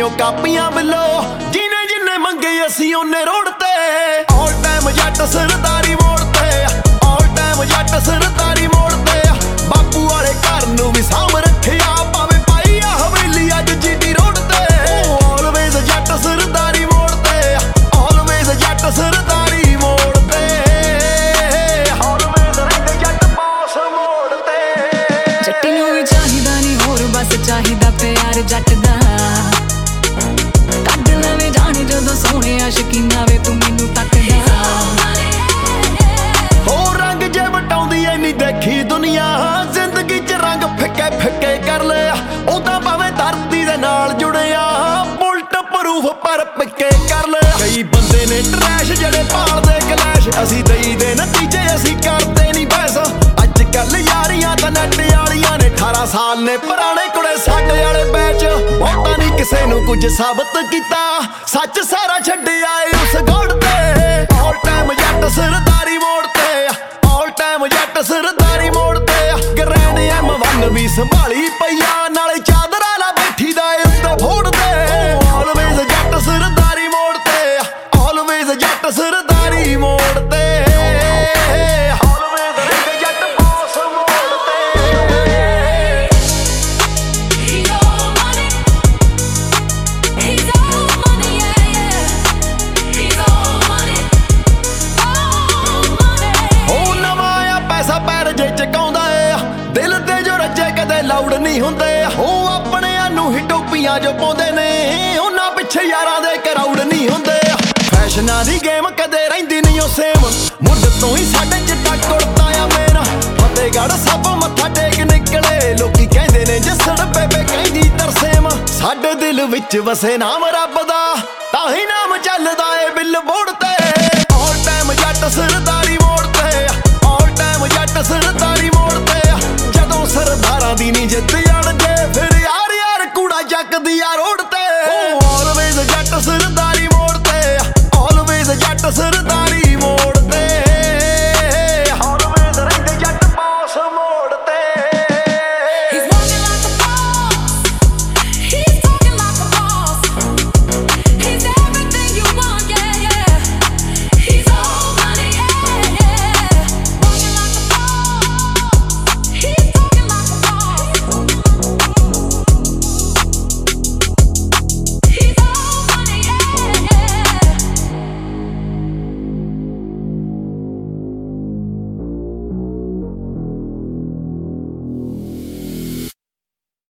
ਉਹ ਕਾਪੀਆਂ ਬਿੱਲੋ ਜਿਹਨੇ ਜਿੰਨੇ ਮੰਗੇ ਅਸੀਂ ਉਹਨੇ ਰੋਡ ਤੇ ਆਲ ਟਾਈਮ ਜੱਟ ਸਰਦਾਰੀ ਮੋੜ ਤੇ ਆਲ ਟਾਈਮ ਜੱਟ ਸਰਦਾਰੀ ਮੋੜ ਤੇ ਬਾਪੂ ਵਾਲੇ ਘਰ ਨੂੰ ਵੀ ਸਾਂਭ ਰੱਖਿਆ ਭਾਵੇਂ ਪਾਈ ਆ ਹਵੇਲੀ ਅੱਜ ਜੀਟੀ ਰੋਡ ਤੇ ਆਲਵੇਜ਼ ਜੱਟ ਸਰਦਾਰੀ ਮੋੜ ਤੇ ਆਲਵੇਜ਼ ਜੱਟ ਸਰਦਾਰੀ ਮੋੜ ਤੇ ਆਲਵੇਜ਼ ਰਹਿੰਦੇ ਜੱਟ ਪਾਸ ਮੋੜ ਤੇ ਜੱਟੀ ਨੂੰ ਵੀ ਚਾਹੀਦਾ ਨਹੀਂ ਹੋਰ ਬਸ ਚਾਹੀਦਾ ਪਿਆਰ ਜੱਟ ਦਾ ਕੱਢ ਲਵੇਂ ਜਾਣ ਜਦੋਂ ਸੋਹਣਿਆ ਸ਼ਕੀਨਾ ਵੇ ਤੂੰ ਮੈਨੂੰ ਤੱਕਦਾ ਹੋ ਰੰਗ ਜੇ ਵਟਾਉਂਦੀ ਐ ਨਹੀਂ ਦੇਖੀ ਦੁਨੀਆ ਜ਼ਿੰਦਗੀ 'ਚ ਰੰਗ ਫਿੱਕੇ ਫਿੱਕੇ ਕਰ ਲਿਆ ਉਹ ਤਾਂ ਭਾਵੇਂ ਧਰਤੀ ਦੇ ਨਾਲ ਜੁੜਿਆ ਬੁਲਟ ਪ੍ਰੂਫ ਪਰ ਪਿੱਕੇ ਕਰ ਲਿਆ ਕਈ ਬੰਦੇ ਨੇ ਟਰੈਸ਼ ਜਿਹੜੇ ਭਾਲਦੇ ਕਲੈਸ਼ ਅਸੀਂ ਦਈਦੇ ਨਤੀਜੇ ਅਸੀਂ ਕਰਦੇ ਨਹੀਂ ਬੈਸ ਅੱਜ ਕੱਲ ਯਾਰੀਆਂ ਤਾਂ ਨੱਟ ਵਾਲੀਆਂ ਨੇ 18 ਸਾਲ ਨੇ ਪੁਰਾਣੇ ਕੁੜੇ ਸਾਡੇ ਵਾਲੇ ਬੈਚ ਬਹੁਤਾ ਨਹੀਂ ਕਿਸੇ ਨੂੰ ਕੁਝ ਸਾਬਤ ਕੀਤਾ ਸੱਚ ਸਾਰਾ ਛੱਡਿਆ ਏ ਉਸ ਗੋੜ ਤੇ ਆਲ ਟਾਈਮ ਜੱਟ ਸਰਦਾਰੀ ਮੋੜ ਤੇ ਆਲ ਟਾਈਮ ਜੱਟ ਸਰਦਾਰੀ ਮੋੜ ਤੇ ਗਰੈਂਡ M1 ਵੀ ਸੰਭਾਲੀ ਪਈਆ ਨਾਲੇ ਚਾਦਰਾ ਲਾ ਬੈਠੀ ਦਾ ਏ ਉੱਤੇ ਫੋੜ ਤੇ ਆਲਵੇਜ਼ ਜੱਟ ਸਰਦਾਰੀ ਮੋੜ ਤੇ ਆਲਵੇਜ਼ ਜੱਟ ਸਰਦਾਰੀ ਮੋੜ ਤੇ ਆਲਵੇਜ਼ ਰਹਿੰਦੇ ਜੱਟ ਪਾਸ ਮੋੜ ਤੇ He's all money. He's all money, yeah, yeah. He's all money. All money. ਉਹ ਨਵਾਂ ਆ ਪੈਸਾ ਪੈਰ ਜੇ ਚਕਾਉਂਦਾ ਏ ਦਿਲ ਤੇ ਜੋ ਰੱਜੇ ਕਦੇ ਲਾਊਡ ਨਹੀਂ ਹੁੰਦੇ ਉਹ ਆਪਣਿਆਂ ਨੂੰ ਹੀ ਟੋਪੀਆਂ ਜੋ ਪਾਉਂਦੇ ਨੇ ਉਹਨਾਂ ਪਿੱਛੇ ਯਾਰਾਂ ਦੇ ਕਰਾਊਡ ਨਹੀਂ ਹੁੰਦੇ ਫੈਸ਼ਨਾਂ ਦੀ ਗੇਮ ਕਦੇ ਰਹਿੰਦੀ ਨਹੀਂ ਉਹ ਸੇਮ ਮੁੱਢ ਤੋਂ ਹੀ ਸਾਡੇ ਚਿੱਟਾ ਕੁੜਤਾ ਆ ਮੇਰਾ ਫਤਿਹਗੜ੍ਹ ਸਭ ਮੱਥਾ ਟੇਕ ਨਿਕਲੇ ਲੋਕੀ ਕਹਿੰਦੇ ਨੇ ਜੱਸੜ ਬੇਬੇ ਕਹਿੰਦੀ ਤਰਸੇਮ ਸਾਡੇ ਦਿਲ ਵਿੱਚ ਵਸੇ ਨਾਮ ਰੱਬ ਦਾ ਤਾਂ